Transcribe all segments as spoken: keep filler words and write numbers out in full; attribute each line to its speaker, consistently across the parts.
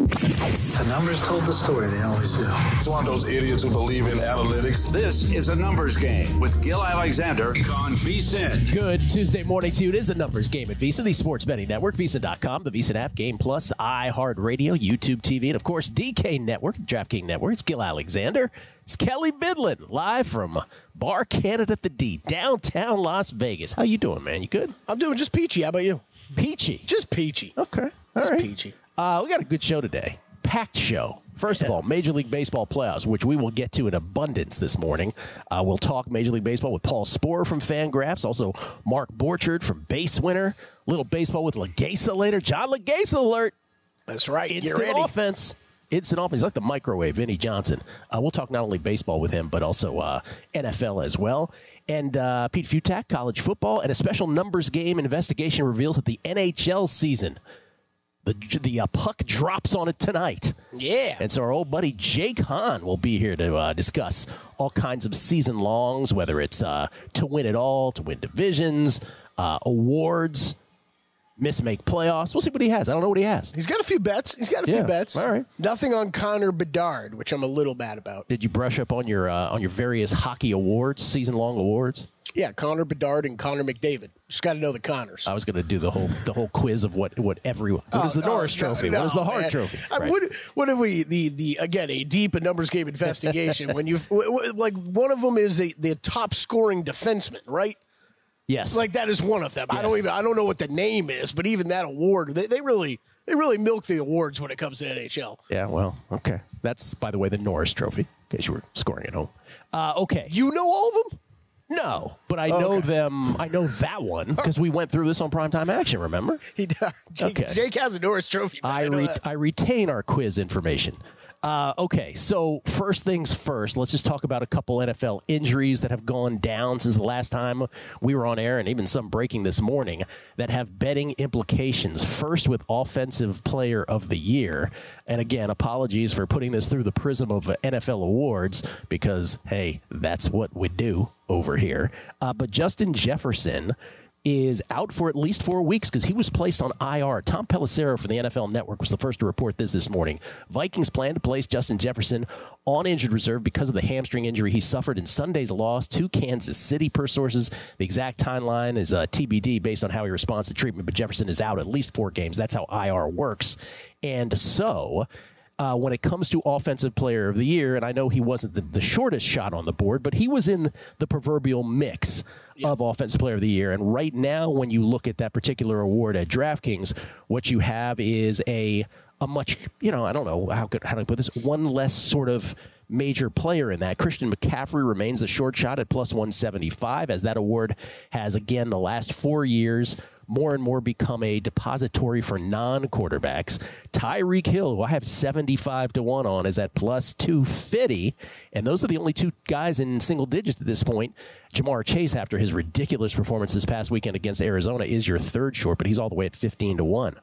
Speaker 1: The numbers told the story. They always do.
Speaker 2: It's one of those idiots who believe in analytics.
Speaker 3: This is a numbers game with Gil Alexander on VSiN.
Speaker 4: Good Tuesday morning to you. It is a numbers game at VSiN, the sports betting network, VSiN dot com, the VSiN app, Game Plus, iHeartRadio, YouTube T V, and of course D K Network, the DraftKings Network. It's Gil Alexander. It's Kelly Bidlin, live from Bar Canada at the D, downtown Las Vegas. How you doing, man? You good?
Speaker 5: I'm doing just peachy. How about you?
Speaker 4: Peachy.
Speaker 5: Just peachy.
Speaker 4: Okay. All
Speaker 5: just
Speaker 4: right.
Speaker 5: peachy.
Speaker 4: Uh, we got a good show today. Packed show. First of all, Major League Baseball playoffs, which we will get to in abundance this morning. Uh, we'll talk Major League Baseball with Paul Sporer from Fangraphs, also Mark Borchard from Base Winner. Little baseball with Legasa later. John Legasa alert.
Speaker 5: That's right.
Speaker 4: Instant
Speaker 5: Get ready.
Speaker 4: offense. Instant offense. He's like the microwave, Vinny Johnson. Uh, we'll talk not only baseball with him, but also uh, N F L as well. And uh, Pete Futak, college football, and a special numbers game investigation reveals that the N H L season, the the uh, puck drops on it tonight.
Speaker 5: Yeah.
Speaker 4: And so our old buddy Jake Hahn will be here to uh, discuss all kinds of season longs, whether it's uh, to win it all, to win divisions, uh, awards, mismake playoffs. We'll see what he has. I don't know what he has.
Speaker 5: He's got a few bets. He's got a
Speaker 4: Yeah.
Speaker 5: few bets.
Speaker 4: All right.
Speaker 5: Nothing on Connor Bedard, which I'm a little mad about.
Speaker 4: Did you brush up on your uh, on your various hockey awards, season long awards?
Speaker 5: Yeah, Connor Bedard and Connor McDavid. Just got to know the Connors.
Speaker 4: I was going to do the whole the whole quiz of what what every what
Speaker 5: Oh,
Speaker 4: is the
Speaker 5: oh,
Speaker 4: Norris
Speaker 5: no,
Speaker 4: Trophy,
Speaker 5: no,
Speaker 4: what is the Hart
Speaker 5: man.
Speaker 4: Trophy.
Speaker 5: I,
Speaker 4: Right.
Speaker 5: what, what have we the the again a deep and numbers game investigation when you like one of them is a, the top scoring defenseman, right?
Speaker 4: Yes,
Speaker 5: Like that is one of them. I
Speaker 4: Yes.
Speaker 5: don't even I don't know what the name is, but even that award, they, they really they really milk the awards when it comes to N H L.
Speaker 4: yeah. Well, okay. That's, by the way, the Norris Trophy. In case you were scoring at home. Uh, okay.
Speaker 5: You know all of them?
Speaker 4: No, but I
Speaker 5: Oh,
Speaker 4: know
Speaker 5: okay.
Speaker 4: them. I know that one because we went through this on Primetime Action. Remember?
Speaker 5: He does. Jake,
Speaker 4: Okay.
Speaker 5: Jake has a Norris Trophy. man.
Speaker 4: I
Speaker 5: know
Speaker 4: re-
Speaker 5: that.
Speaker 4: I retain our quiz information. Uh, okay, so first things first, let's just talk about a couple N F L injuries that have gone down since the last time we were on air, and even some breaking this morning that have betting implications. First, with Offensive Player of the Year. And again, apologies for putting this through the prism of N F L awards because, hey, that's what we do over here. Uh, but Justin Jefferson is out for at least four weeks because he was placed on I R. Tom Pelissero from the N F L Network was the first to report this this morning. Vikings plan to place Justin Jefferson on injured reserve because of the hamstring injury he suffered in Sunday's loss to Kansas City, per sources. The exact timeline is uh, T B D based on how he responds to treatment, but Jefferson is out at least four games. That's how I R works. And so Uh, when it comes to Offensive Player of the Year, and I know he wasn't the, the shortest shot on the board, but he was in the proverbial mix of Offensive Player of the Year. And right now, when you look at that particular award at DraftKings, what you have is a a much, you know, I don't know, how could how do I put this, one less sort of major player in that. Christian McCaffrey remains the short shot at plus one seventy-five, as that award has, again, the last four years more and more become a depository for non-quarterbacks. Tyreek Hill, who I have seventy-five to one on, is at plus two fifty, and those are the only two guys in single digits at this point. Jamar Chase, after his ridiculous performance this past weekend against Arizona, is your third short, but he's all the way at fifteen to one.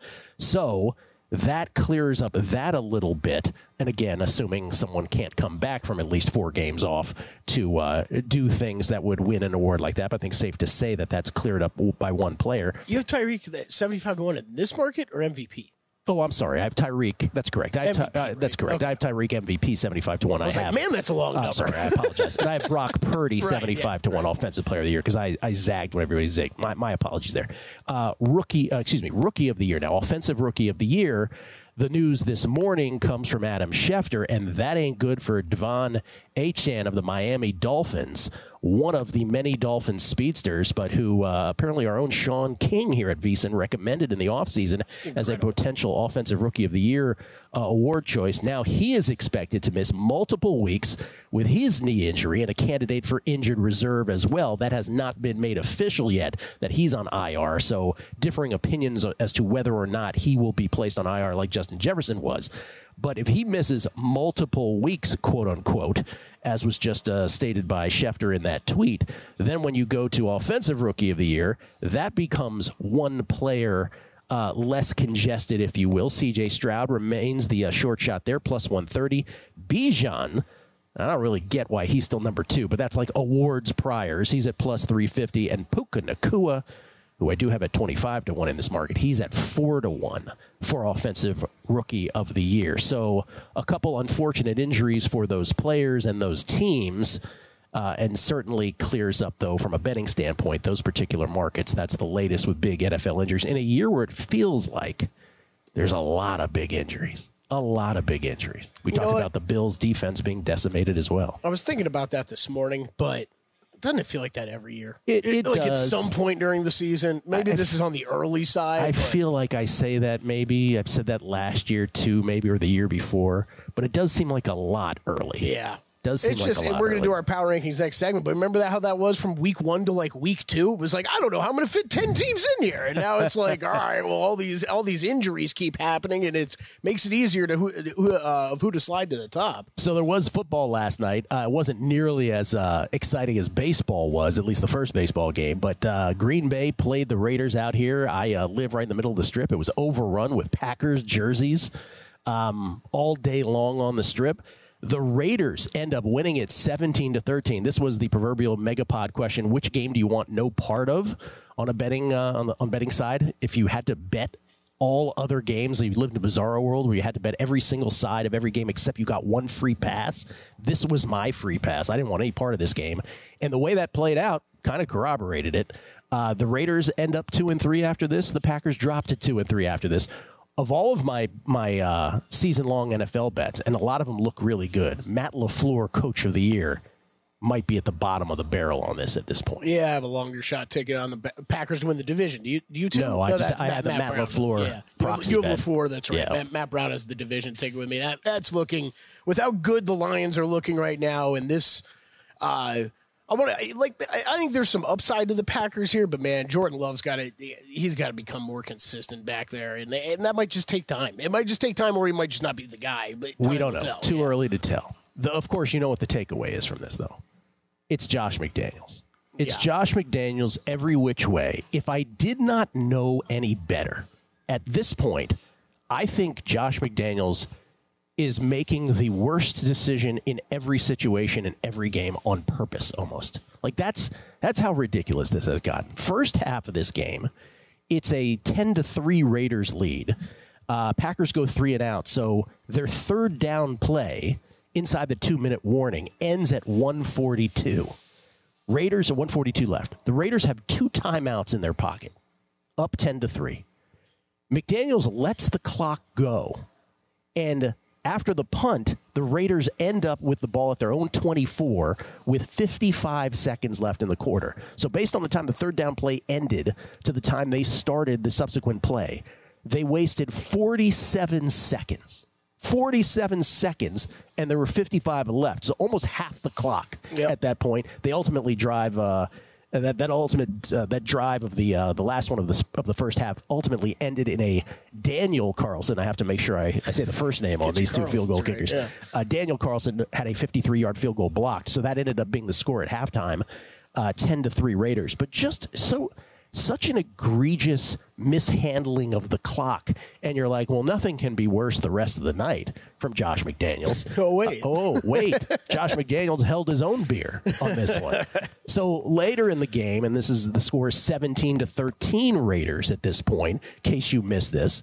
Speaker 4: So that clears up that a little bit. And again, assuming someone can't come back from at least four games off to uh, do things that would win an award like that. But I think it's safe to say that that's cleared up by one player.
Speaker 5: You have Tyreek at seventy-five to one in this market or M V P?
Speaker 4: Oh, I'm sorry. I have Tyreek. That's correct. I have
Speaker 5: M V P,
Speaker 4: Ty- uh, that's
Speaker 5: right.
Speaker 4: correct.
Speaker 5: Okay.
Speaker 4: I have Tyreek M V P seventy-five to one. I,
Speaker 5: I was
Speaker 4: have.
Speaker 5: like, man, that's a long
Speaker 4: Oh,
Speaker 5: number.
Speaker 4: sorry. I apologize. And I have Brock Purdy
Speaker 5: Right,
Speaker 4: seventy-five
Speaker 5: yeah,
Speaker 4: to one
Speaker 5: right.
Speaker 4: Offensive Player of the Year because I, I zagged when everybody zigged. My, my apologies there. Uh, rookie, uh, excuse me, Rookie of the Year. Now, Offensive Rookie of the Year. The news this morning comes from Adam Schefter, and that ain't good for Devon Achane of the Miami Dolphins, one of the many Dolphins speedsters, but who uh, apparently our own Sean King here at VSiN recommended in the offseason as a potential Offensive Rookie of the Year uh, award choice. Now he is expected to miss multiple weeks with his knee injury and a candidate for injured reserve as well. That has not been made official yet that he's on I R, so differing opinions as to whether or not he will be placed on I R like Justin Jefferson was. But if he misses multiple weeks, quote unquote, as was just uh, stated by Schefter in that tweet, then when you go to Offensive Rookie of the Year, that becomes one player uh, less congested, if you will. C J Stroud remains the uh, short shot there, plus one thirty. Bijan, I don't really get why he's still number two, but that's like awards priors. He's at plus three fifty. And Puka Nacua, who I do have at twenty-five to one in this market, he's at four to one for Offensive Rookie of the Year. So a couple unfortunate injuries for those players and those teams, uh, and certainly clears up, though, from a betting standpoint, those particular markets. That's the latest with big N F L injuries in a year where it feels like there's a lot of big injuries. A lot of big injuries. We you talked about the Bills' defense being decimated as well.
Speaker 5: I was thinking about that this morning, but doesn't it feel like that every year?
Speaker 4: It, it
Speaker 5: like
Speaker 4: does.
Speaker 5: At some point during the season, maybe
Speaker 4: I,
Speaker 5: this is on the early side.
Speaker 4: I
Speaker 5: but.
Speaker 4: feel like I say that maybe. I've said that last year too, maybe, or the year before. But it does seem like a lot early.
Speaker 5: Yeah.
Speaker 4: Does seem
Speaker 5: it's
Speaker 4: like
Speaker 5: just,
Speaker 4: a lot
Speaker 5: and we're going
Speaker 4: early.
Speaker 5: to do our power rankings next segment, but remember that how that was from week one to like week two? It was like, I don't know how I'm going to fit ten teams in here. And now it's like, all right, well, all these all these injuries keep happening, and it makes it easier to who, who, uh, of who to slide to the top.
Speaker 4: So there was football last night. Uh, it wasn't nearly as uh, exciting as baseball was, at least the first baseball game. But uh, Green Bay played the Raiders out here. I uh, live right in the middle of the Strip. It was overrun with Packers jerseys um, all day long on the Strip. The Raiders end up winning it seventeen to thirteen. This was the proverbial megapod question. Which game do you want no part of on a betting uh, on the on betting side? If you had to bet all other games, you lived in a bizarro world where you had to bet every single side of every game except you got one free pass. This was my free pass. I didn't want any part of this game. And the way that played out kind of corroborated it. Uh, the Raiders end up two and three after this. The Packers dropped to two and three after this. Of all of my my uh, season-long N F L bets, and a lot of them look really good, Matt LaFleur, Coach of the Year, might be at the bottom of the barrel on this at this point.
Speaker 5: Yeah, I have a longer shot ticket on the Packers to win the division. Do you, do you too?
Speaker 4: No, I, just, that, I have the Matt, Matt LaFleur
Speaker 5: yeah.
Speaker 4: proxy
Speaker 5: You have
Speaker 4: bet.
Speaker 5: LaFleur, that's right.
Speaker 4: Yeah.
Speaker 5: Matt, Matt Brown has the division ticket with me. That That's looking, with how good the Lions are looking right now, and this, uh, I want to like. I think there's some upside to the Packers here, but man, Jordan Love's got to. He's got to become more consistent back there, and, and that might just take time. It might just take time, or he might just not be the guy. But
Speaker 4: we don't know.
Speaker 5: Tell.
Speaker 4: Too
Speaker 5: yeah.
Speaker 4: early to tell. The, of course, you know what the takeaway is from this, though. It's Josh McDaniels. It's
Speaker 5: Yeah.
Speaker 4: Josh McDaniels every which way. If I did not know any better at this point, I think Josh McDaniels is making the worst decision in every situation in every game on purpose almost. Like that's that's how ridiculous this has gotten. First half of this game, it's a ten to three Raiders lead. Uh, Packers go three and out, so their third down play inside the two-minute warning ends at one forty-two. Raiders at one forty-two left. The Raiders have two timeouts in their pocket, up ten to three. McDaniels lets the clock go, and after the punt, the Raiders end up with the ball at their own twenty-four with fifty-five seconds left in the quarter. So based on the time the third down play ended to the time they started the subsequent play, they wasted forty-seven seconds. forty-seven seconds, and there were fifty-five left. So almost half the clock
Speaker 5: Yep.
Speaker 4: at that point. They ultimately drive... Uh, And that that ultimate uh, that drive of the uh, the last one of the of the first half ultimately ended in a Daniel Carlson. I have to make sure I, I say the first name on these two
Speaker 5: Carlson's
Speaker 4: field goal
Speaker 5: right,
Speaker 4: kickers.
Speaker 5: yeah.
Speaker 4: Uh, Daniel Carlson had a fifty-three yard field goal blocked, so that ended up being the score at halftime, uh, ten to three Raiders. But just so such an egregious mishandling of the clock, and you're like, well, nothing can be worse the rest of the night from Josh McDaniels.
Speaker 5: Oh, wait.
Speaker 4: Uh, oh, wait. Josh McDaniels held his own beer on this one. So later in the game, and this is the score is seventeen to thirteen Raiders at this point, in case you missed this.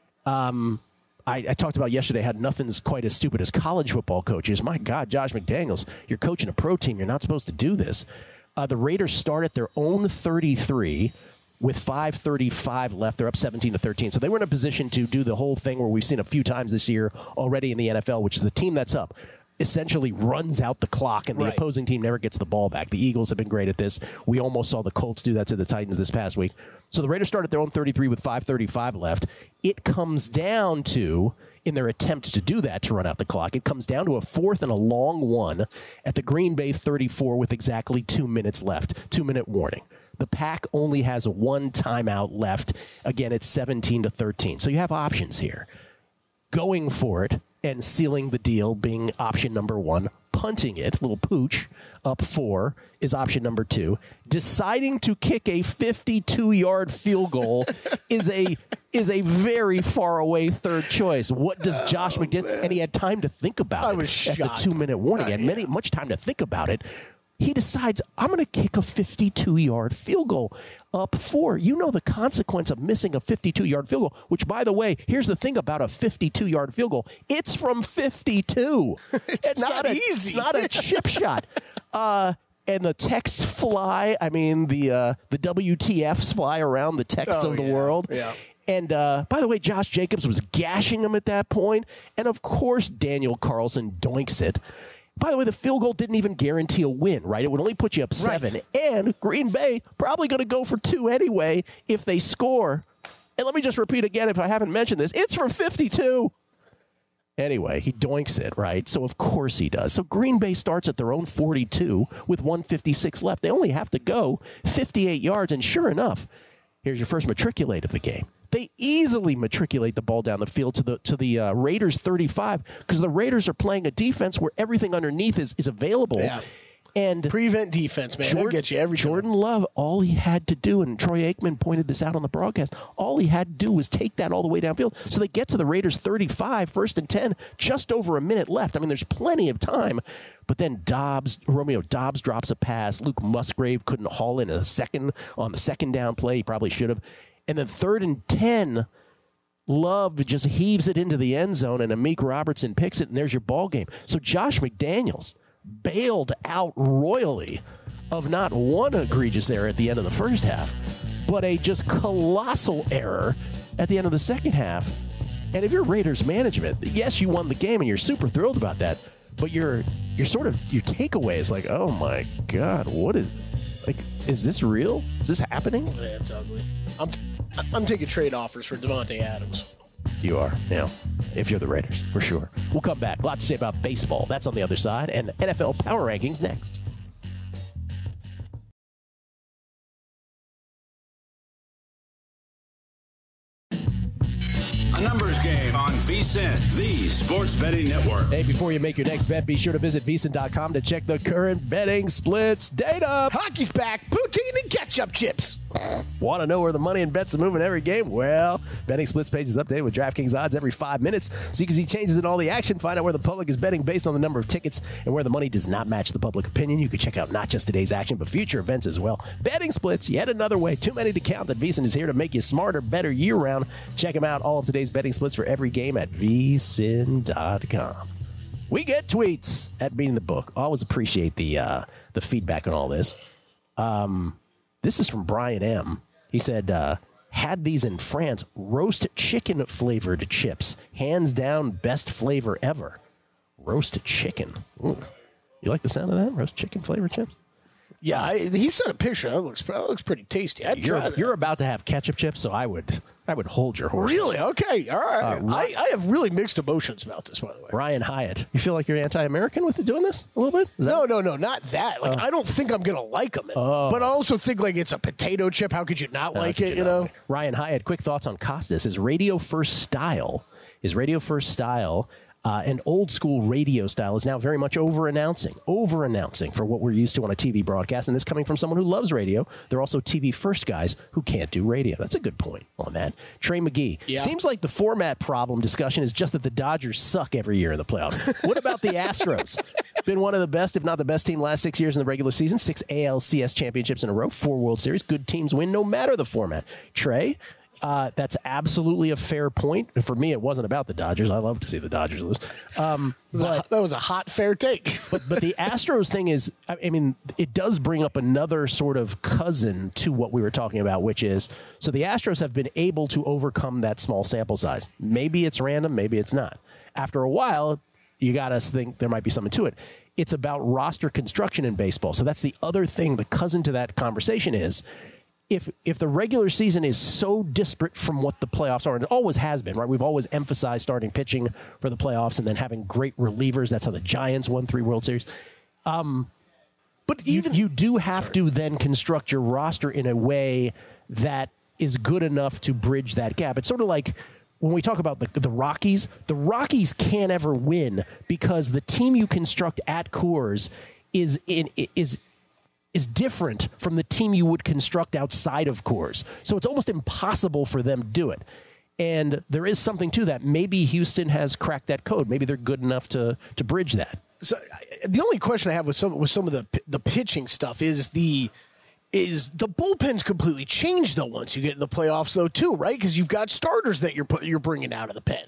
Speaker 4: Um, I, I talked about yesterday how nothing's quite as stupid as college football coaches. My God, Josh McDaniels, you're coaching a pro team. You're not supposed to do this. Uh, the Raiders start at their own thirty-three with five thirty-five left. They're up seventeen to thirteen. So they were in a position to do the whole thing where we've seen a few times this year already in the N F L, which is the team that's up essentially runs out the clock and the
Speaker 5: Right.
Speaker 4: opposing team never gets the ball back. The Eagles have been great at this. We almost saw the Colts do that to the Titans this past week. So the Raiders start at their own thirty-three with five thirty-five left. It comes down to, in their attempt to do that, to run out the clock, it comes down to a fourth and a long one at the Green Bay thirty-four with exactly two minutes left, two-minute warning. The Pack only has one timeout left. Again, it's seventeen to thirteen. So you have options here. Going for it and sealing the deal being option number one. Punting it, little pooch, up four is option number two. Deciding to kick a fifty-two yard field goal is a is a very far away third choice. What does Josh
Speaker 5: Oh,
Speaker 4: McDaniels? And he had time to think about
Speaker 5: I
Speaker 4: it
Speaker 5: was
Speaker 4: at the
Speaker 5: shocked.
Speaker 4: two minute warning.
Speaker 5: Uh,
Speaker 4: He had
Speaker 5: yeah.
Speaker 4: many much time to think about it. he decides, I'm going to kick a fifty-two-yard field goal up four. You know the consequence of missing a fifty-two-yard field goal, which, by the way, here's the thing about a fifty-two-yard field goal. It's from fifty-two.
Speaker 5: it's,
Speaker 4: it's
Speaker 5: not,
Speaker 4: not a,
Speaker 5: easy.
Speaker 4: It's not a chip shot. Uh, and the texts fly. I mean, the uh, the W T Fs fly around the texts
Speaker 5: oh,
Speaker 4: of the
Speaker 5: yeah.
Speaker 4: world.
Speaker 5: Yeah.
Speaker 4: And, uh, by the way, Josh Jacobs was gashing him at that point. And, of course, Daniel Carlson doinks it. By the way, the field goal didn't even guarantee a win, right? It would only put you up seven.
Speaker 5: Right.
Speaker 4: And Green Bay probably going to go for two anyway if they score. And let me just repeat again, if I haven't mentioned this, it's from fifty-two. Anyway, he doinks it, right? So, of course he does. So, Green Bay starts at their own forty-two with one fifty-six left. They only have to go fifty-eight yards. And sure enough, here's your first matriculate of the game. They easily matriculate the ball down the field to the to the uh, Raiders' thirty-five because the Raiders are playing a defense where everything underneath is, is available.
Speaker 5: Yeah.
Speaker 4: And
Speaker 5: prevent defense, man. That'll get you every time.
Speaker 4: Jordan Love, all he had to do, and Troy Aikman pointed this out on the broadcast, all he had to do was take that all the way downfield. So they get to the Raiders' thirty-five, first and ten, just over a minute left. I mean, there's plenty of time. But then Dobbs, Romeo Dobbs drops a pass. Luke Musgrave couldn't haul in a second on the second down play. He probably should have. And then third and ten, Love just heaves it into the end zone, and Amik Robertson picks it, and there's your ball game. So Josh McDaniels bailed out royally of not one egregious error at the end of the first half, but a just colossal error at the end of the second half. And if you're Raiders management, yes, you won the game, and you're super thrilled about that, but your your sort of your takeaway is like, oh my God, what is like? Is this real? Is this happening?
Speaker 5: Yeah, it's ugly. I'm t- I'm taking trade offers for Devontae Adams.
Speaker 4: You are now, if you're the Raiders, for sure. We'll come back. A lot to say about baseball. That's on the other side, and N F L Power Rankings next.
Speaker 3: A numbers game on VSiN, the sports betting network.
Speaker 4: Hey, before you make your next bet, be sure to visit V S I N dot com to check the current betting splits data.
Speaker 5: Hockey's back. Poutine and ketchup chips.
Speaker 4: Want to know where the money and bets are moving every game? Well, Betting Splits page is updated with DraftKings odds every five minutes, so you can see changes in all the action, find out where the public is betting based on the number of tickets, and where the money does not match the public opinion. You can check out not just today's action, but future events as well. Betting Splits, yet another way, too many to count, that V S I N is here to make you smarter, better year-round. Check them out, all of today's betting splits for every game at V S I N dot com. We get tweets at Beating the Book. Always appreciate the uh, the feedback on all this. Um... This is from Brian M. He said, uh, had these in France, roast chicken flavored chips. Hands down, best flavor ever. Roast chicken. Ooh. You like the sound of that? Roast chicken flavored chips?
Speaker 5: Yeah, I, he sent a picture. That looks that looks pretty tasty. I'd
Speaker 4: You're,
Speaker 5: try that.
Speaker 4: you're about to have ketchup chips, so I would I would hold your horses.
Speaker 5: Really? Okay. All right.
Speaker 4: Uh,
Speaker 5: I, I have really mixed emotions about this, by the way.
Speaker 4: Ryan Hyatt. You feel like you're anti-American with doing this a little bit? Is that-
Speaker 5: No, no, no, not that. Like, I don't think I'm going to like them.
Speaker 4: Oh.
Speaker 5: But I also think, like, it's a potato chip. How could you not like
Speaker 4: could
Speaker 5: it,
Speaker 4: you
Speaker 5: you
Speaker 4: not
Speaker 5: know?
Speaker 4: like- Ryan Hyatt, quick thoughts on Costas. His radio first style, his radio first style, uh, and old school radio style is now very much over announcing, over announcing for what we're used to on a T V broadcast. And this coming from someone who loves radio. They're also T V first guys who can't do radio. That's a good point on that. Trey McGee.
Speaker 5: Yeah.
Speaker 4: Seems like the format problem discussion is just that the Dodgers suck every year in the playoffs. What about the Astros? Been one of the best, if not the best team last six years in the regular season. Six A L C S championships in a row. Four World Series. Good teams win no matter the format. Trey, uh, that's absolutely a fair point. For me, it wasn't about the Dodgers. I love to see the Dodgers lose. Um,
Speaker 5: That was, a, that was a hot, fair take.
Speaker 4: but but the Astros thing is, I mean, it does bring up another sort of cousin to what we were talking about, which is, so the Astros have been able to overcome that small sample size. Maybe it's random, maybe it's not. After a while, you got to think there might be something to it. It's about roster construction in baseball. So that's the other thing, the cousin to that conversation is, if if the regular season is so disparate from what the playoffs are, and it always has been, right? We've always emphasized starting pitching for the playoffs and then having great relievers. That's how the Giants won three World Series. Um, but even you, you do have sorry. to then construct your roster in a way that is good enough to bridge that gap. It's sort of like when we talk about the, the Rockies, the Rockies can't ever win because the team you construct at Coors is in is. is different from the team you would construct outside of Coors. So it's almost impossible for them to do it. And there is something to that. Maybe Houston has cracked that code. Maybe they're good enough to to bridge that.
Speaker 5: So I, the only question I have with some with some of the the pitching stuff is the is the bullpen's completely changed though once you get in the playoffs though too, right? Because you've got starters that you're put, you're bringing out of the pen.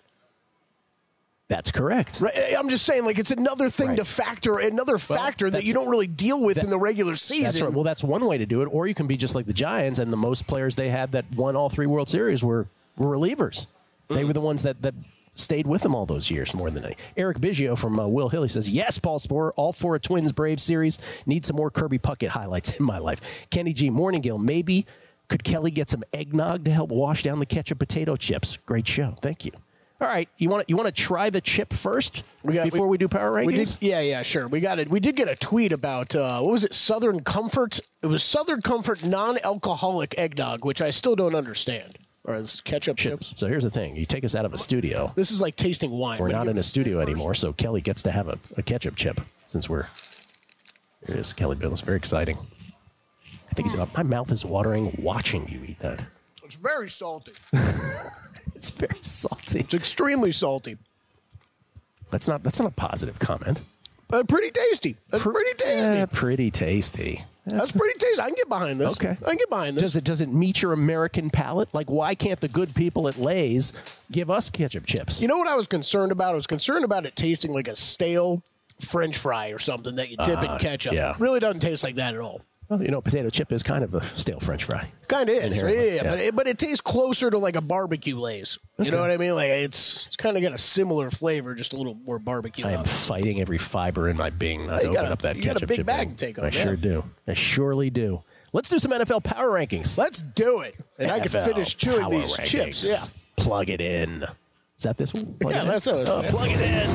Speaker 4: That's correct.
Speaker 5: Right. I'm just saying, like, it's another thing
Speaker 4: right.
Speaker 5: to factor, another factor
Speaker 4: well,
Speaker 5: that you don't really deal with
Speaker 4: that,
Speaker 5: in the regular season.
Speaker 4: That's right. Well, that's one way to do it. Or you can be just like the Giants, and the most players they had that won all three World Series were, were relievers. They mm. were the ones that, that stayed with them all those years more than any. Eric Biggio from uh, Will Hill, he says, yes, Paul Sporer, all for a Twins-Braves series. Need some more Kirby Puckett highlights in my life. Kenny G. Morningill, maybe could Kelly get some eggnog to help wash down the ketchup potato chips? Great show. Thank you. All right, you want to you want to try the chip first we got, before we, we do power rankings?
Speaker 5: We did, yeah, yeah, sure. We got it. We did get a tweet about uh, what was it? Southern Comfort. It was Southern Comfort non-alcoholic eggnog, which I still don't understand. Or is ketchup chips?
Speaker 4: So here's the thing: you take us out of a studio.
Speaker 5: This is like tasting wine.
Speaker 4: We're not in a studio anymore, so Kelly gets to have a, a ketchup chip since we're. Here it is, Kelly Bill. It's very exciting. I think he's, my mouth is watering watching you eat that.
Speaker 5: It's very salty.
Speaker 4: It's very salty.
Speaker 5: It's extremely salty.
Speaker 4: That's not that's not a positive comment.
Speaker 5: But pretty tasty. That's Pr- pretty tasty.
Speaker 4: Uh, pretty tasty.
Speaker 5: That's, That's pretty tasty. I can get behind this.
Speaker 4: Okay.
Speaker 5: I can get behind this.
Speaker 4: Does it does it meet your American palate? Like, why can't the good people at Lay's give us ketchup chips?
Speaker 5: You know what I was concerned about? I was concerned about it tasting like a stale French fry or something that you dip uh, in ketchup.
Speaker 4: Yeah.
Speaker 5: It really doesn't taste like that at all.
Speaker 4: Well, you know, potato chip is kind of a stale French fry.
Speaker 5: Kind of is, yeah, yeah,
Speaker 4: yeah.
Speaker 5: But it, but it tastes closer to like a barbecue Lay's. You
Speaker 4: Okay.
Speaker 5: know what I mean? Like it's it's kind of got a similar flavor, just a little more barbecue.
Speaker 4: I am fighting every fiber in my being not
Speaker 5: Hey,
Speaker 4: to open
Speaker 5: got a-
Speaker 4: up that
Speaker 5: you
Speaker 4: ketchup
Speaker 5: got a big
Speaker 4: chip
Speaker 5: bag
Speaker 4: thing.
Speaker 5: to take on,
Speaker 4: I
Speaker 5: yeah.
Speaker 4: sure do. I surely do. Let's do some N F L power rankings.
Speaker 5: Let's do it, and I can
Speaker 4: N F L
Speaker 5: finish chewing
Speaker 4: power
Speaker 5: these
Speaker 4: rankings.
Speaker 5: chips. Yeah,
Speaker 4: Plug it in. Is that this one? Plug
Speaker 5: yeah,
Speaker 4: it in?
Speaker 5: that's what
Speaker 4: Oh,
Speaker 5: it's
Speaker 4: plug it in.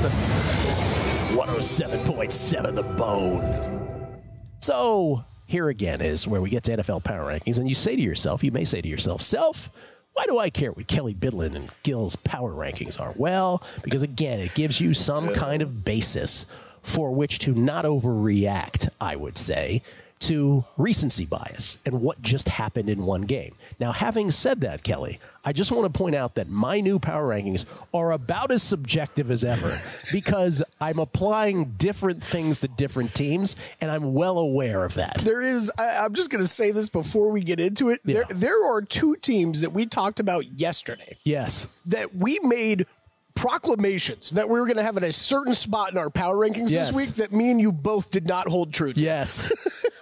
Speaker 4: one oh seven point seven The Bone. So here again is where we get to N F L power rankings, and you say to yourself, you may say to yourself, self, why do I care what Kelly Bidlin and Gill's power rankings are? Well, because again, it gives you some kind of basis for which to not overreact, I would say, to recency bias and what just happened in one game. Now, having said that, Kelly, I just want to point out that my new power rankings are about as subjective as ever because I'm applying different things to different teams, and I'm well aware of that.
Speaker 5: there is. I, I'm just going to say this before we get into it.
Speaker 4: Yeah.
Speaker 5: There, there are two teams that we talked about yesterday
Speaker 4: Yes.
Speaker 5: that we made proclamations that we were going to have at a certain spot in our power rankings
Speaker 4: Yes.
Speaker 5: this week that me and you both did not hold true to.
Speaker 4: Yes.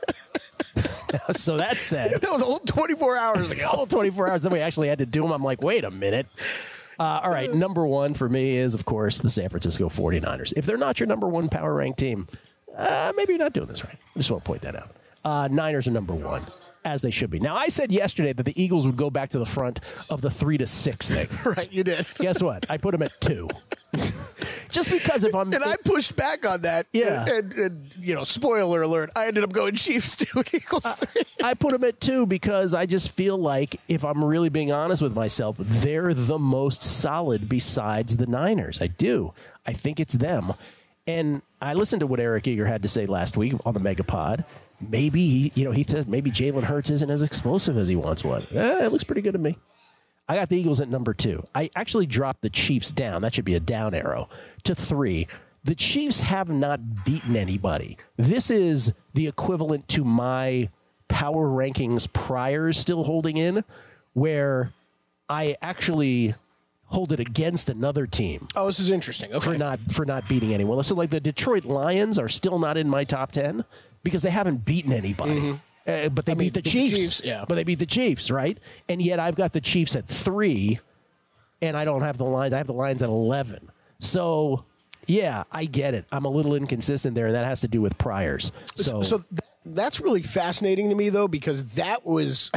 Speaker 4: So that said,
Speaker 5: That was a whole twenty-four hours ago.
Speaker 4: all twenty-four hours, then we actually had to do them. I'm like, wait a minute. Uh, all right, number one for me is, of course, the San Francisco forty-niners. If they're not your number one power ranked team, uh, maybe you're not doing this right. I just want to point that out. Uh, Niners are number one, as they should be. Now, I said yesterday that the Eagles would go back to the front of the three to six thing.
Speaker 5: Right, you did.
Speaker 4: Guess what? I put them at two. Just because if I'm...
Speaker 5: And I pushed back on that.
Speaker 4: Yeah.
Speaker 5: And, and, and, you know, spoiler alert, I ended up going Chiefs two and Eagles three.
Speaker 4: I put them at two because I just feel like, if I'm really being honest with myself, they're the most solid besides the Niners. I do. I think it's them. And I listened to what Eric Eager had to say last week on the Megapod. Maybe, he, you know, he says maybe Jalen Hurts isn't as explosive as he once was. Eh, it looks pretty good to me. I got the Eagles at number two. I actually dropped the Chiefs down. That should be a down arrow to three. The Chiefs have not beaten anybody. This is the equivalent to my power rankings prior still holding in, where I actually hold it against another team.
Speaker 5: Oh, this is interesting. Okay.
Speaker 4: For not for not beating anyone. So like the Detroit Lions are still not in my top ten because they haven't beaten anybody. Mm-hmm. Uh, but they
Speaker 5: I
Speaker 4: beat
Speaker 5: mean,
Speaker 4: the
Speaker 5: beat
Speaker 4: Chiefs.
Speaker 5: the Chiefs, yeah.
Speaker 4: But they beat the Chiefs, right? And yet I've got the Chiefs at three, and I don't have the Lions. I have the Lions at eleven. So, yeah, I get it. I'm a little inconsistent there, and that has to do with priors. So,
Speaker 5: So th- that's really fascinating to me, though, because that was...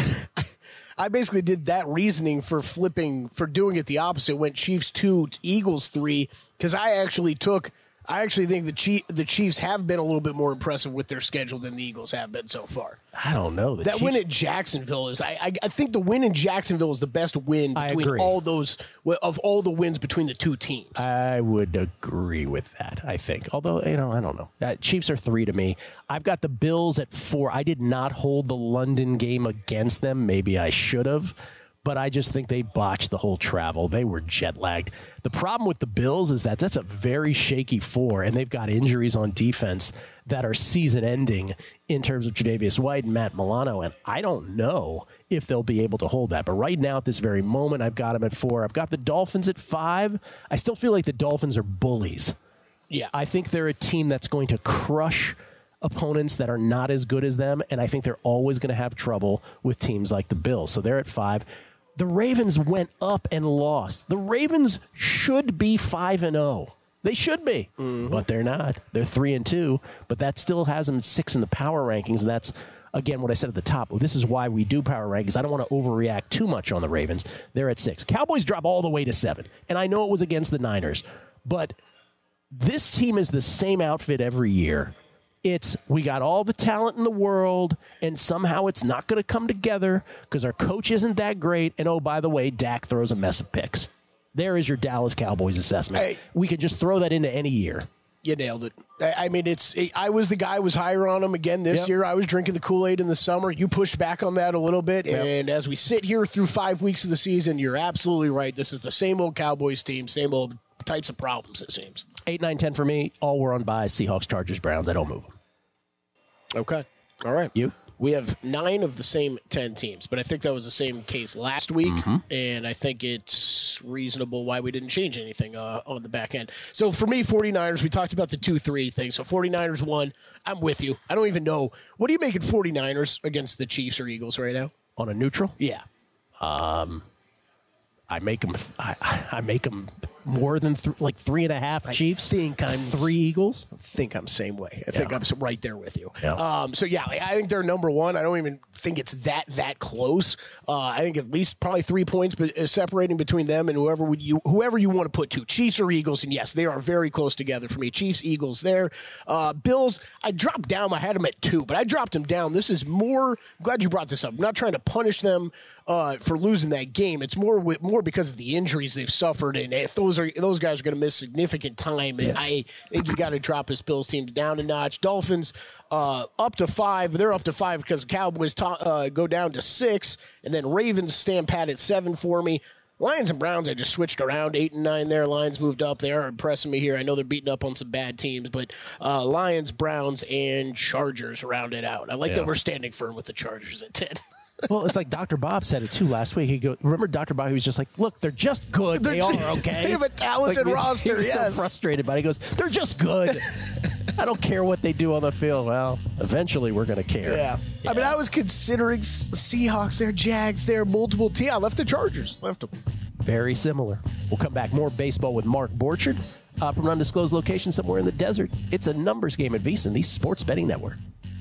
Speaker 5: I basically did that reasoning for flipping, for doing it the opposite. Went Chiefs two, Eagles three, because I actually took... I actually think the Chief, the Chiefs have been a little bit more impressive with their schedule than the Eagles have been so far.
Speaker 4: I don't know. The
Speaker 5: That
Speaker 4: Chiefs,
Speaker 5: win at Jacksonville is, I, I, I think the win in Jacksonville is the best win
Speaker 4: I
Speaker 5: between
Speaker 4: agree.
Speaker 5: all those, of all the wins between the two teams.
Speaker 4: I would agree with that, I think. Although, you know, I don't know. Uh, Chiefs are three to me. I've got the Bills at four. I did not hold the London game against them. Maybe I should have. But I just think they botched the whole travel. They were jet lagged. The problem with the Bills is that that's a very shaky four, and they've got injuries on defense that are season-ending in terms of Tre'Davious White and Matt Milano, and I don't know if they'll be able to hold that. But right now, at this very moment, I've got them at four. I've got the Dolphins at five. I still feel like the Dolphins are bullies.
Speaker 5: Yeah.
Speaker 4: I think they're a team that's going to crush opponents that are not as good as them, and I think they're always going to have trouble with teams like the Bills. So they're at five. The Ravens went up and lost. The Ravens should be five and oh. They should be, mm-hmm. but they're not. They're three and two, but that still has them six in the power rankings, and that's, again, what I said at the top. This is why we do power rankings. I don't want to overreact too much on the Ravens. They're at six. Cowboys drop all the way to seven, and I know it was against the Niners, but this team is the same outfit every year. It's we got all the talent in the world, and somehow it's not going to come together because our coach isn't that great. And, oh, by the way, Dak throws a mess of picks. There is your Dallas Cowboys assessment.
Speaker 5: Hey,
Speaker 4: we could just throw that into any year.
Speaker 5: You nailed it. I mean, it's. I was the guy who was higher on them again this yep. year. I was drinking the Kool-Aid in the summer. You pushed back on that a little bit. Yep. And as we sit here through five weeks of the season, you're absolutely right. This is the same old Cowboys team, same old types of problems, it seems.
Speaker 4: Eight, nine, ten for me. All were on buys. Seahawks, Chargers, Browns. I don't move them.
Speaker 5: Okay. All right.
Speaker 4: You?
Speaker 5: We have nine of the same ten teams, but I think that was the same case last week, mm-hmm. and I think it's reasonable why we didn't change anything uh, on the back end. So for me, 49ers, we talked about the two three thing. So 49ers won. I'm with you. I don't even know. What are you making 49ers against the Chiefs or Eagles right now?
Speaker 4: On a neutral?
Speaker 5: Yeah.
Speaker 4: Um, I make them. I, I make them more than th- like three and a half Chiefs.
Speaker 5: I think I'm
Speaker 4: three Eagles.
Speaker 5: I think I'm same way. I
Speaker 4: yeah.
Speaker 5: think I'm right there with you.
Speaker 4: Yeah.
Speaker 5: Um, so yeah, I think they're number one. I don't even think it's that that close. Uh, I think at least probably three points, but uh, separating between them and whoever would you whoever you want to put to Chiefs or Eagles. And yes, they are very close together for me. Chiefs, Eagles, there. Uh, Bills. I dropped down. I had them at two, but I dropped them down. This is more. I'm glad you brought this up. I'm not trying to punish them uh, for losing that game. It's more more because of the injuries they've suffered, and if those are those guys are going to miss significant time, and yeah. I think you got to drop this Bills team down a notch. Dolphins uh, up to five, but they're up to five because the Cowboys ta- uh, go down to six, and then Ravens stand pat at seven for me. Lions and Browns, I just switched around, eight and nine there. Lions moved up. They are impressing me here. I know they're beating up on some bad teams, but uh, Lions, Browns, and Chargers round it out. I like yeah. that we're standing firm with the Chargers at ten.
Speaker 4: Well, it's like Doctor Bob said it, too, last week. He go, remember Doctor Bob? He was just like, look, they're just good. They're, they are, okay?
Speaker 5: They have a talented
Speaker 4: like,
Speaker 5: roster,
Speaker 4: He was
Speaker 5: yes.
Speaker 4: so frustrated, but he goes, they're just good. I don't care what they do on the field. Well, eventually we're going to care.
Speaker 5: Yeah. yeah. I mean, I was considering Seahawks there, Jags there, multiple teams. I left the Chargers. Left them.
Speaker 4: Very similar. We'll come back. More baseball with Mark Borchard uh, from an undisclosed location somewhere in the desert. It's a numbers game at VSiN, the Sports Betting Network.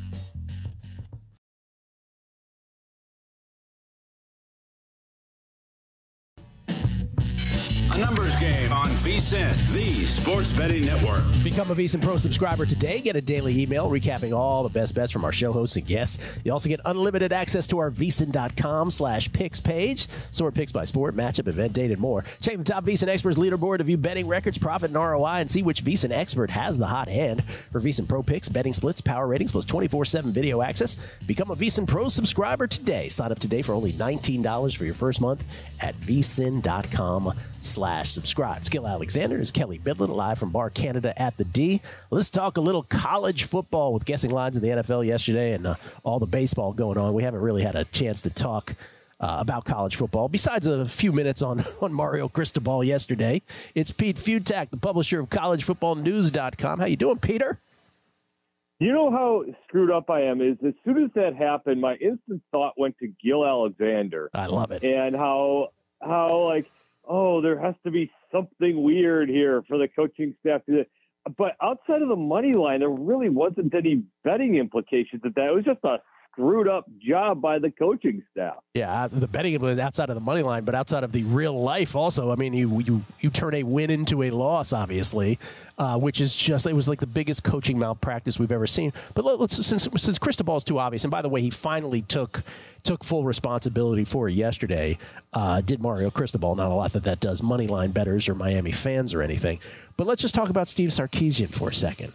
Speaker 3: A numbers game on VSiN, the Sports Betting Network.
Speaker 4: Become a VSiN Pro subscriber today. Get a daily email recapping all the best bets from our show hosts and guests. You also get unlimited access to our VSiN.com slash picks page. Sort picks by sport, matchup, event, date, and more. Check the top VSiN experts leaderboard to view betting records, profit, and R O I, and see which VSiN expert has the hot hand. For VSiN Pro picks, betting splits, power ratings, plus twenty-four seven video access. Become a VSiN Pro subscriber today. Sign up today for only nineteen dollars for your first month at VSiN.com slash subscribe. Skill Alexander is Kelly Bidlin, live from Bar Canada at the D. Let's talk a little college football with guessing lines in the N F L yesterday and uh, all the baseball going on. We haven't really had a chance to talk uh, about college football, besides a few minutes on, on Mario Cristobal yesterday. It's Pete Fiutak, the publisher of college football news dot com. How you doing, Peter?
Speaker 6: You know how screwed up I am is as soon as that happened, my instant thought went to Gil Alexander.
Speaker 4: I love it.
Speaker 6: And how, how like, oh, there has to be something weird here for the coaching staff to do. But outside of the money line, there really wasn't any betting implications of that. It was just a screwed up job by the coaching staff.
Speaker 4: Yeah, the betting was outside of the money line, but outside of the real life also. I mean, you you, you turn a win into a loss, obviously, uh, which is just, it was like the biggest coaching malpractice we've ever seen. But let, let's since since Cristobal's too obvious, and by the way, he finally took took full responsibility for it yesterday. Uh, did Mario Cristobal? Not a lot that that does money line bettors or Miami fans or anything. But let's just talk about Steve Sarkisian for a second.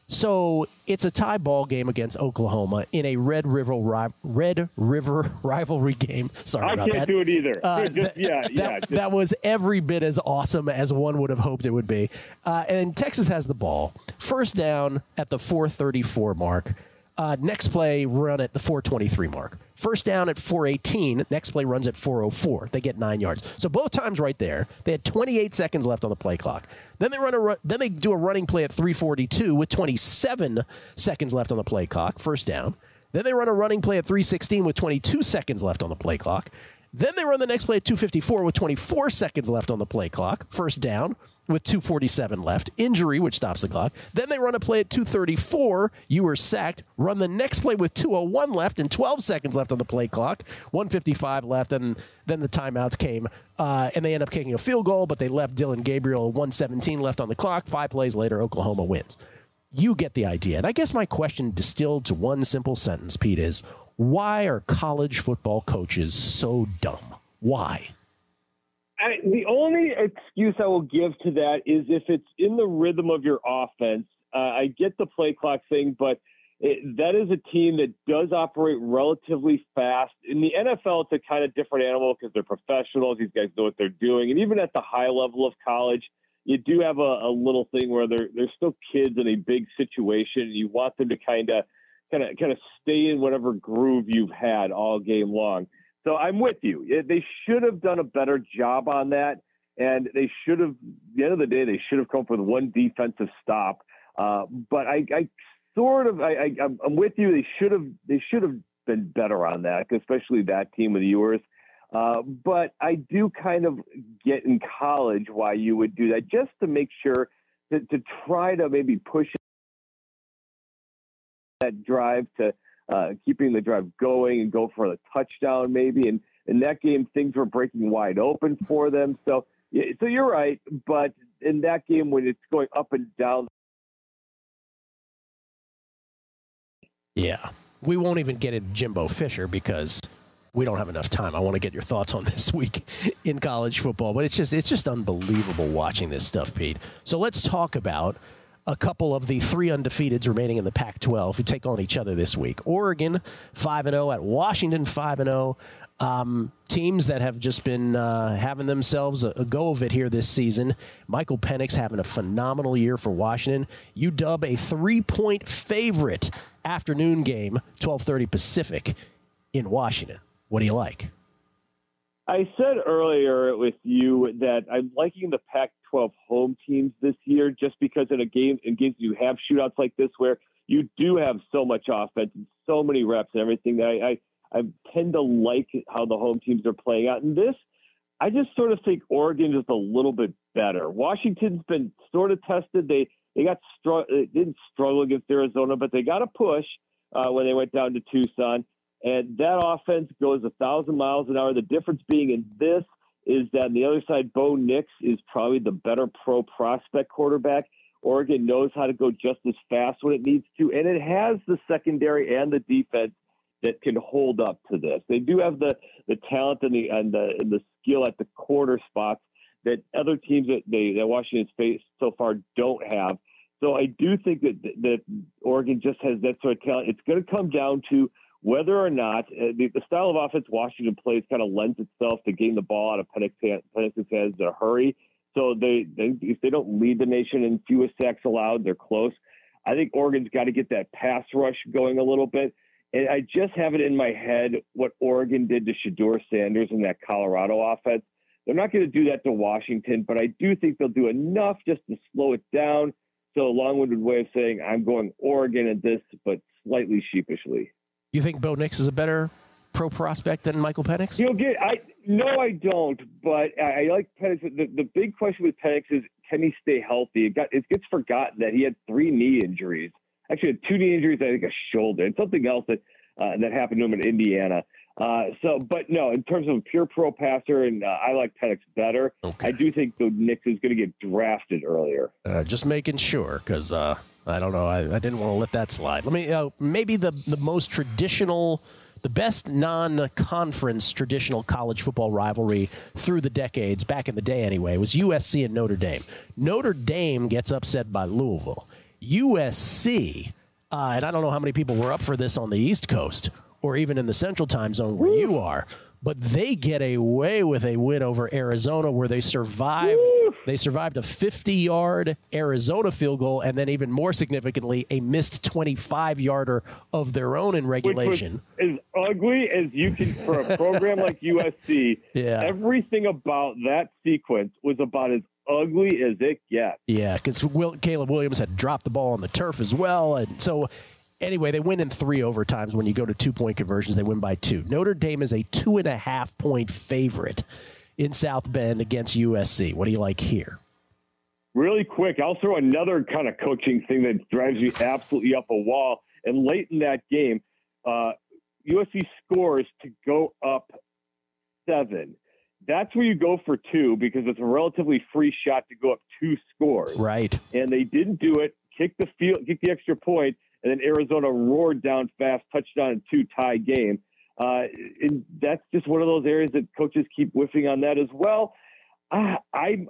Speaker 4: So it's a tie ball game against Oklahoma in a Red River ri- Red River rivalry game. Sorry
Speaker 6: I
Speaker 4: about
Speaker 6: can't
Speaker 4: that.
Speaker 6: do it either.
Speaker 4: Uh,
Speaker 6: just, yeah,
Speaker 4: that,
Speaker 6: yeah. Just,
Speaker 4: that was every bit as awesome as one would have hoped it would be. Uh, and Texas has the ball. First down at the four thirty-four mark. Uh, next play, run at the four twenty-three mark. First down at four eighteen. Next play runs at four oh four. They get nine yards. So both times right there, they had twenty-eight seconds left on the play clock. Then they run a ru- then they do a running play at three forty-two with twenty-seven seconds left on the play clock. First down. Then they run a running play at three sixteen with twenty-two seconds left on the play clock. Then they run the next play at two fifty-four with twenty-four seconds left on the play clock. First down with two forty-seven left. Injury, which stops the clock. Then they run a play at two thirty-four. You were sacked. Run the next play with two oh one left and twelve seconds left on the play clock. one fifty-five left, and then the timeouts came, uh, and they end up kicking a field goal, but they left Dylan Gabriel one seventeen left on the clock. Five plays later, Oklahoma wins. You get the idea. And I guess my question distilled to one simple sentence, Pete, is why are college football coaches so dumb? Why?
Speaker 6: I, the only excuse I will give to that is if it's in the rhythm of your offense. Uh, I get the play clock thing, but it, that is a team that does operate relatively fast. In the N F L, it's a kind of different animal because they're professionals. These guys know what they're doing. And even at the high level of college, you do have a, a little thing where they're they're still kids in a big situation. And you want them to kind of kind of kind of stay in whatever groove you've had all game long. So I'm with you. They should have done a better job on that, and they should have. At the end of the day, they should have come up with one defensive stop. Uh, but I, I sort of, I, I, I'm with you. They should have. They should have been better on that, especially that team of yours. Uh, but I do kind of get in college why you would do that, just to make sure to, to try to maybe push that drive to uh, keeping the drive going and go for the touchdown maybe. And in that game, things were breaking wide open for them. So, so you're right. But in that game, when it's going up and down.
Speaker 4: Yeah, we won't even get into Jimbo Fisher because we don't have enough time. I want to get your thoughts on this week in college football, but it's just it's just unbelievable watching this stuff, Pete. So let's talk about a couple of the three undefeateds remaining in the Pac twelve who take on each other this week. Oregon five and oh at Washington five and oh. Um, teams that have just been uh, having themselves a, a go of it here this season. Michael Penix having a phenomenal year for Washington. U W a three-point favorite afternoon game, twelve thirty Pacific in Washington. What do you like?
Speaker 6: I said earlier with you that I'm liking the Pac twelve home teams this year just because in a game in games you have shootouts like this where you do have so much offense and so many reps and everything that I, I I tend to like how the home teams are playing out. And this, I just sort of think Oregon is a little bit better. Washington's been sort of tested. They they got str- they didn't struggle against Arizona, but they got a push uh, when they went down to Tucson. And that offense goes a thousand miles an hour. The difference being in this is that on the other side, Bo Nix is probably the better pro prospect quarterback. Oregon knows how to go just as fast when it needs to, and it has the secondary and the defense that can hold up to this. They do have the, the talent and the and the and the skill at the corner spots that other teams that they that Washington's faced so far don't have. So I do think that that Oregon just has that sort of talent. It's going to come down to whether or not uh, the, the style of offense Washington plays kind of lends itself to getting the ball out of Penix's hands in a hurry. So they, they if they don't lead the nation in fewest sacks allowed, they're close. I think Oregon's got to get that pass rush going a little bit. And I just have it in my head what Oregon did to Shedeur Sanders in that Colorado offense. They're not going to do that to Washington, but I do think they'll do enough just to slow it down. So a long-winded way of saying I'm going Oregon at this, but slightly sheepishly.
Speaker 4: You think Bo Nix is a better pro prospect than Michael Penix?
Speaker 6: You know, get I no, I don't. But I, I like Penix. The, the big question with Penix is can he stay healthy? It got it gets forgotten that he had three knee injuries. Actually, two knee injuries, I think a shoulder, and something else that uh, that happened to him in Indiana. Uh, so, but no, in terms of a pure pro passer, and uh, I like Penix better. Okay. I do think the Nix is going to get drafted earlier.
Speaker 4: Uh, just making sure, because uh, I don't know, I, I didn't want to let that slide. Let me uh, maybe the the most traditional, the best non-conference traditional college football rivalry through the decades, back in the day anyway, was U S C and Notre Dame. Notre Dame gets upset by Louisville. U S C, uh, and I don't know how many people were up for this on the East Coast or even in the Central Time Zone where you are, but they get away with a win over Arizona where they survived. Woo! They survived a fifty-yard Arizona field goal, and then even more significantly, a missed twenty-five-yarder of their own in regulation.
Speaker 6: Which was as ugly as you can for a program like U S C.
Speaker 4: Yeah.
Speaker 6: Everything about that sequence was about as ugly as it gets.
Speaker 4: Yeah, because Will, Caleb Williams had dropped the ball on the turf as well, and so. Anyway, they win in three overtimes. When you go to two-point conversions, they win by two. Notre Dame is a two-and-a-half-point favorite in South Bend against U S C. What do you like here?
Speaker 6: Really quick, I'll throw another kind of coaching thing that drives me absolutely up a wall. And late in that game, uh, U S C scores to go up seven. That's where you go for two because it's a relatively free shot to go up two scores.
Speaker 4: Right.
Speaker 6: And they didn't do it, kick the field, kick the extra point, and then Arizona roared down fast, touchdown, and two-tie game. Uh, and that's just one of those areas that coaches keep whiffing on that as well. Uh, I'm,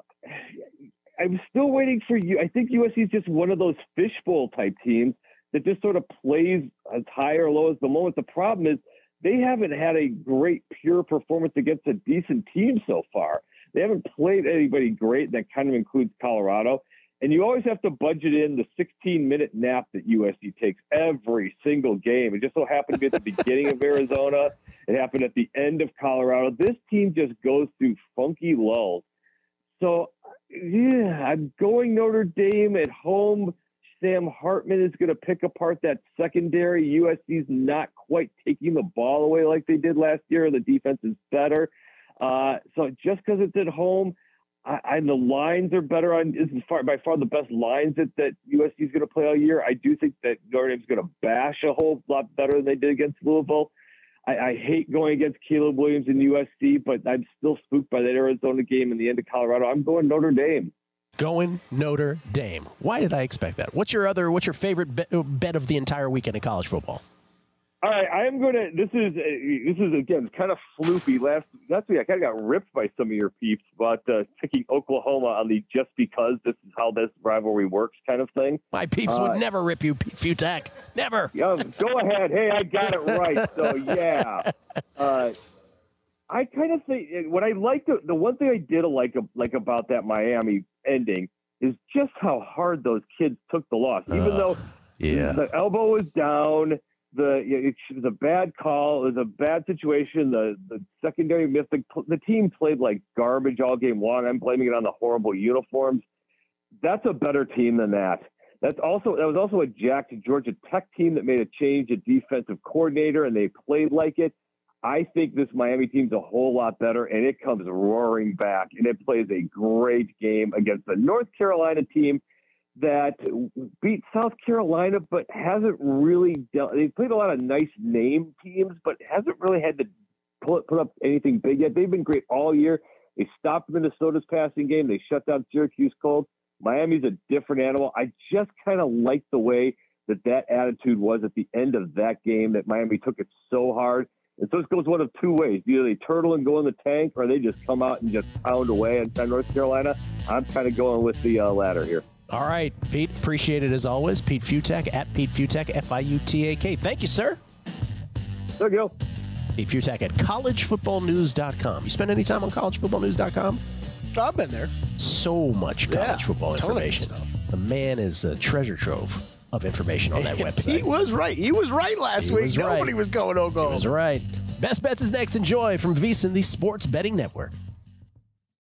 Speaker 6: I'm still waiting for you. I think U S C is just one of those fishbowl type teams that just sort of plays as high or low as the moment. The problem is they haven't had a great pure performance against a decent team so far. They haven't played anybody great. That kind of includes Colorado. And you always have to budget in the sixteen-minute nap that U S C takes every single game. It just so happened to be at the beginning of Arizona. It happened at the end of Colorado. This team just goes through funky lulls. So, yeah, I'm going Notre Dame at home. Sam Hartman is going to pick apart that secondary. U S C's not quite taking the ball away like they did last year. The defense is better. Uh, so just because it's at home, I, I, the lines are better on. This is far, by far the best lines that, that U S C is going to play all year. I do think that Notre Dame's going to bash a whole lot better than they did against Louisville. I, I hate going against Caleb Williams in U S C, but I'm still spooked by that Arizona game and the end of Colorado. I'm going Notre Dame.
Speaker 4: Going Notre Dame. Why did I expect that? What's your other? What's your favorite bet, bet of the entire weekend in college football?
Speaker 6: All right, I am going to. This is this is again kind of floopy. Last last week, I kind of got ripped by some of your peeps about uh, picking Oklahoma on the just because this is how this rivalry works kind of thing.
Speaker 4: My peeps uh, would never rip you, Futak. Never.
Speaker 6: Yeah, go ahead. Hey, I got it right. So yeah, uh, I kind of think what I like the, the one thing I did like like about that Miami ending is just how hard those kids took the loss, even uh, though
Speaker 4: yeah.
Speaker 6: the elbow was down. The it was a bad call. It was a bad situation. The the secondary missed. The, the team played like garbage all game long. I'm blaming it on the horrible uniforms. That's a better team than that. That's also that was also a jacked Georgia Tech team that made a change at defensive coordinator, and they played like it. I think this Miami team's a whole lot better, and it comes roaring back, and it plays a great game against the North Carolina team that beat South Carolina, but hasn't really done. They played a lot of nice name teams, but hasn't really had to put, put up anything big yet. They've been great all year. They stopped Minnesota's passing game. They shut down Syracuse cold. Miami's a different animal. I just kind of like the way that that attitude was at the end of that game, that Miami took it so hard. And so it goes one of two ways. Either they turtle and go in the tank, or they just come out and just pound away on North Carolina. I'm kind of going with the uh, latter here.
Speaker 4: All right, Pete, appreciate it as always. Pete Futak at Pete Futak, F I U T A K. Thank you, sir.
Speaker 6: There you go.
Speaker 4: Pete Futak at college football news dot com. You spend any time on college football news dot com?
Speaker 5: I've been there.
Speaker 4: So much college
Speaker 5: yeah,
Speaker 4: football information.
Speaker 5: Stuff.
Speaker 4: The man is a treasure trove of information on that website.
Speaker 5: He was right. He was right last
Speaker 4: he
Speaker 5: week.
Speaker 4: Was
Speaker 5: Nobody
Speaker 4: right.
Speaker 5: was going Oklahoma.
Speaker 4: He was right. Best Bets is next. Enjoy from VSiN, the Sports Betting Network.